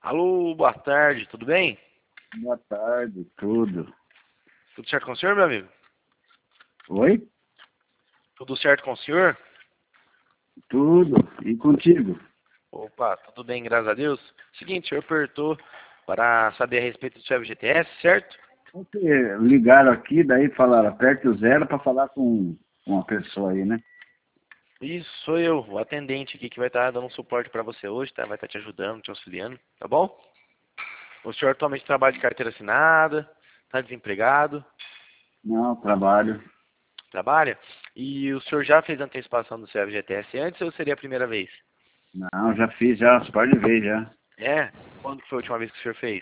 Alô, boa tarde, tudo bem? Boa tarde, tudo. Tudo certo com o senhor, meu amigo? Oi? Tudo certo com o senhor? Tudo. E contigo? Opa, tudo bem, graças a Deus. Seguinte, o senhor apertou para saber a respeito do seu FGTS, certo? Porque ligaram aqui, daí falaram, aperte o zero para falar com uma pessoa aí, né? Isso, sou eu, o atendente aqui que vai estar dando um suporte para você hoje, tá? Vai estar te ajudando, te auxiliando, tá bom? O senhor atualmente trabalha de carteira assinada, tá desempregado, Não, trabalho. trabalha? E o senhor já fez antecipação do seu FGTS antes ou seria a primeira vez? Não, já fiz já, umas par de vezes já. É? Quando que foi a última vez que o senhor fez?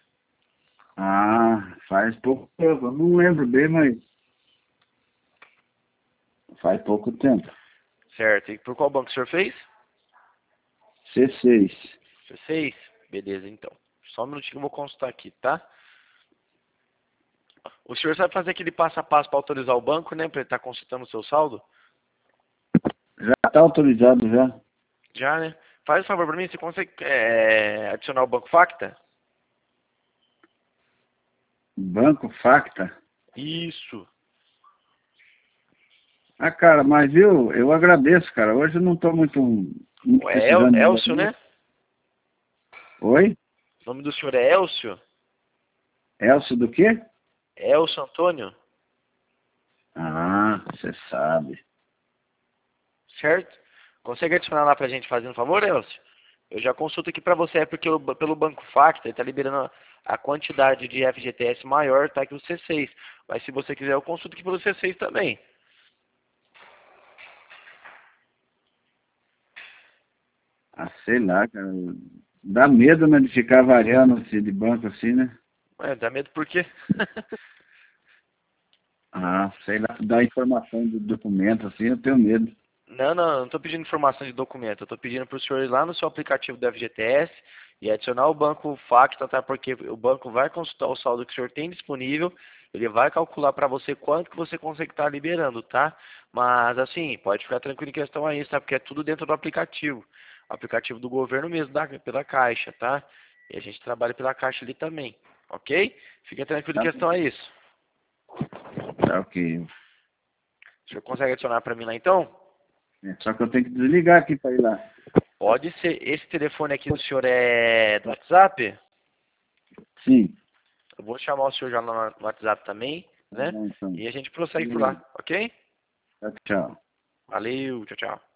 Ah, faz pouco tempo. Eu não lembro bem, mas faz pouco tempo. Certo. E por qual banco o senhor fez? C6. C6? Beleza, então. Só um minutinho que eu vou consultar aqui, tá? O senhor sabe fazer aquele passo a passo para autorizar o banco, né? Para ele estar consultando o seu saldo? Já está autorizado já. Já, né? Faz um favor para mim, você consegue adicionar o Banco Facta? Banco Facta. Isso. Ah, cara, mas eu agradeço, cara. Hoje eu não estou muito É precisando de Elcio, dinheiro. né? Oi? O nome do senhor é Elcio? Elcio do quê? Elcio Antônio? Ah, você sabe. Certo? Consegue adicionar lá pra gente fazendo um favor, Elcio? Eu já consulto aqui pra você, é porque pelo Banco Facta ele tá liberando a quantidade de FGTS maior, tá, que o C6. Mas se você quiser, eu consulto aqui pelo C6 também. Ah, sei lá, cara. Dá medo, né, de ficar variando assim, de banco assim, né? Ué, dá medo por quê? Ah, sei lá, dar informação do documento assim, eu tenho medo. Não tô pedindo informação de documento. Eu tô pedindo pro senhor ir lá no seu aplicativo do FGTS e adicionar o Banco Facta, tá? Porque o banco vai consultar o saldo que o senhor tem disponível, ele vai calcular para você quanto que você consegue estar liberando, tá? Mas, assim, pode ficar tranquilo em questão a isso, tá? Porque é tudo dentro do aplicativo. Aplicativo do governo mesmo, pela Caixa, tá? E a gente trabalha pela Caixa ali também, ok? Fica tranquilo em Tá, questão a isso. tá ok. O senhor consegue adicionar para mim lá, então? É, só que eu tenho que desligar aqui para ir lá. Pode ser. Esse telefone aqui do senhor é do WhatsApp? Sim. Eu vou chamar o senhor já no WhatsApp também, Tá né? bom, então. E a gente prossegue por Beleza. lá, ok? Tchau, tchau. Valeu, tchau, tchau.